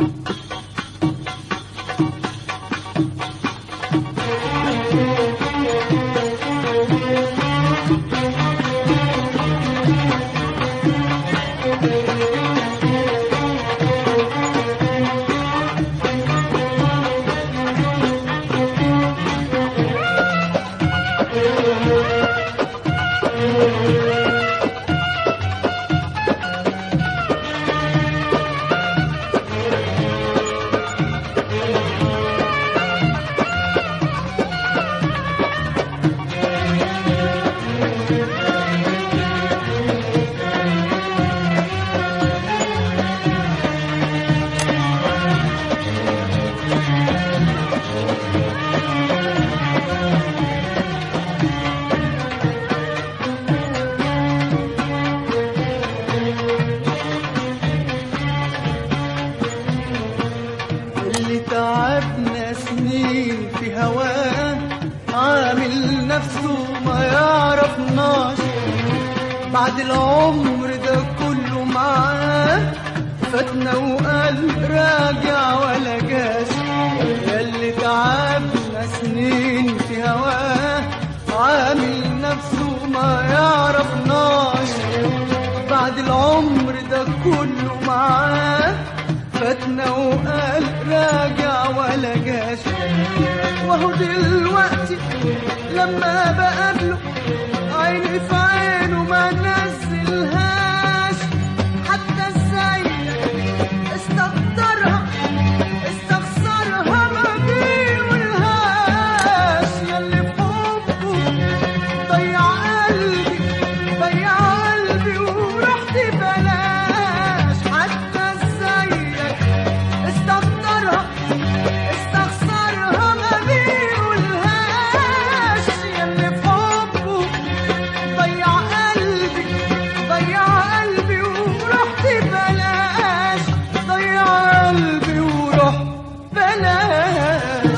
تعبنا سنين في هواه، عامل نفسه ما يعرفناش، بعد العمر ده كله معاه فاتنا وقال راجع ولا جاش. ياللي تعبنا سنين في هواه، عامل نفسه ما يعرفناش، بعد العمر ده كله معاه فاتنا وقال راجع ولا جاش. وهو دلوقتي لما بقابله عيني في عينه ما نزلهاش، حتى ازاي استقدرها استخسرها ما بيقولهاش. ياللي في حبه ضيع قلبي ضيع قلبي ورحت بلاش، حتى ازاي استقدرها استخسرها ما بيقولهاش. ياللي في حبه ضيع قلبي ضيع قلبي ورحت بلاش، ضيع قلبي ورحت بلاش.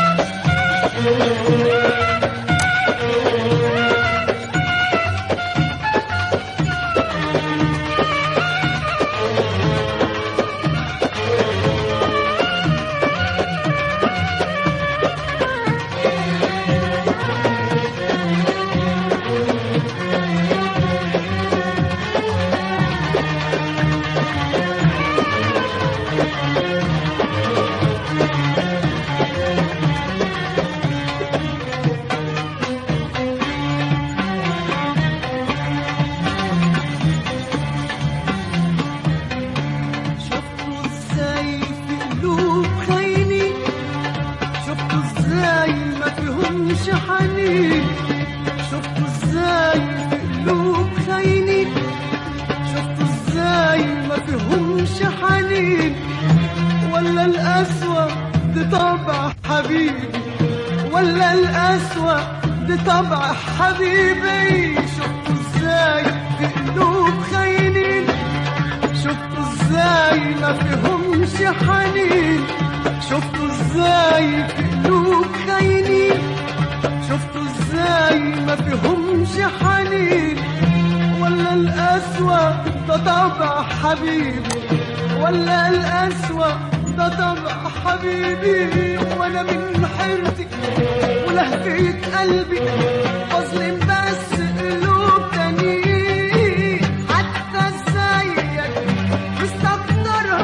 حنين شفتوا ازاي في قلوب خاينين، شفتوا ازاي ما فيهمش حنين، ولا القسوة دي طبع حبيبي، ولا القسوة دي طبع حبيبي. شفتوا ازاي في قلوب خاينين، شفتوا ازاي ما فيهمش حنين، شفتوا ازاي في قلوب خاينين، شفتوا ازاي ما فيهمش حنين، ولا القسوة ده طبع حبيبي، ولا القسوة ده طبع حبيبي. وانا من حيرتي ولهفة قلبي بظلم بس قلوب تانيين، حتى ازيك مستقدرها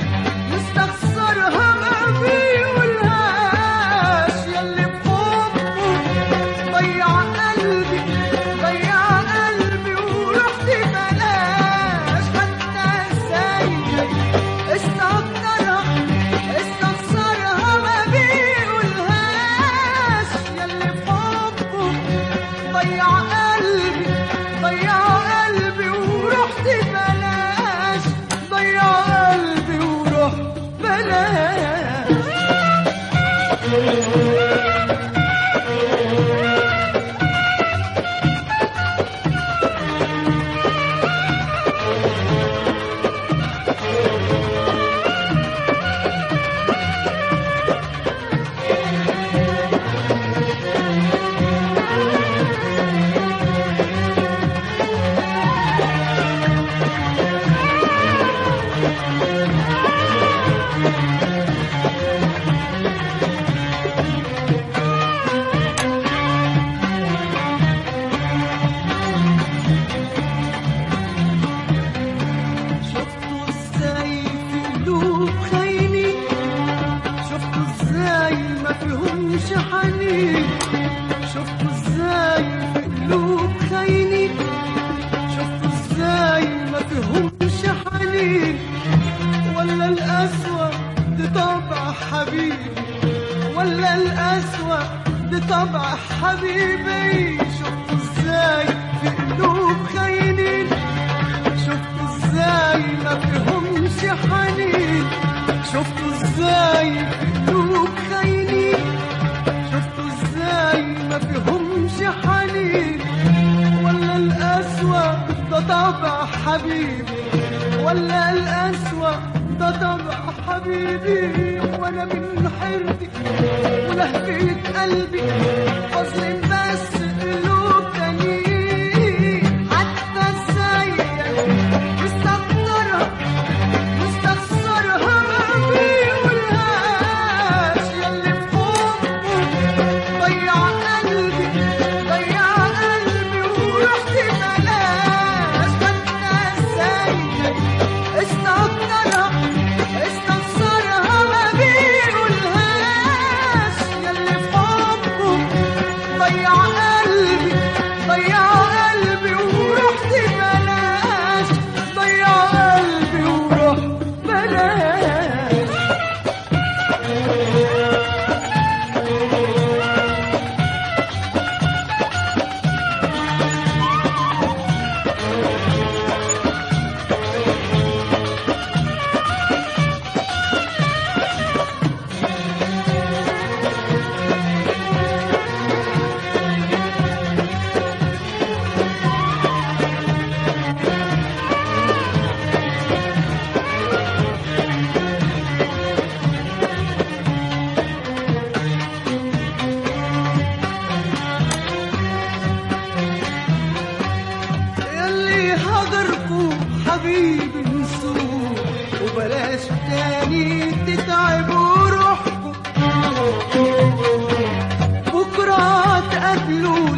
مستخسرها ما بيقولهاش. ياللي في حبه ضيع قلبي ضيع قلبي ورحت بلاش، حتى ازيك استقدرها استخسرها ما بيقولهاش. ياللي في حبه ضيع قلبي ضيع قلبي ورحت بلاش، ضيع قلبي ورحت بلاش. فيهمش حنين، ولا القسوة دي طبع حبيبي، ولا القسوة دي طبع حبيبي. شفتوا ازاي في قلوب خاينين، شفتوا ازاي ما فيهمش حنين، شفتوا ازاي في قلوب خاينين، شفتوا ازاي ما فيهمش حنين. ولا القسوة ده طبع حبيبي، ولا القسوة ده طبع حبيبي. وانا من حيرتي ولهفة قلبي اظلم بس قلوب تانيين. حتى ازاي مستكترها مستخسرها ما بيقولهاش، ياللي في حبه ضيع قلبي ضيع قلبي ورحت بلاش. حتى ازاي استكترها استخسرها ما بيقولهاش، ياللي في حبه ضيع قلبي ضيع قلبي ورحت بلاش، ضيع قلبي ورحت بلاش. ياللي هجركوا حبيبي نسوه، وبلاش تاني تتعبوا روحكوا، بكرة تقابلوا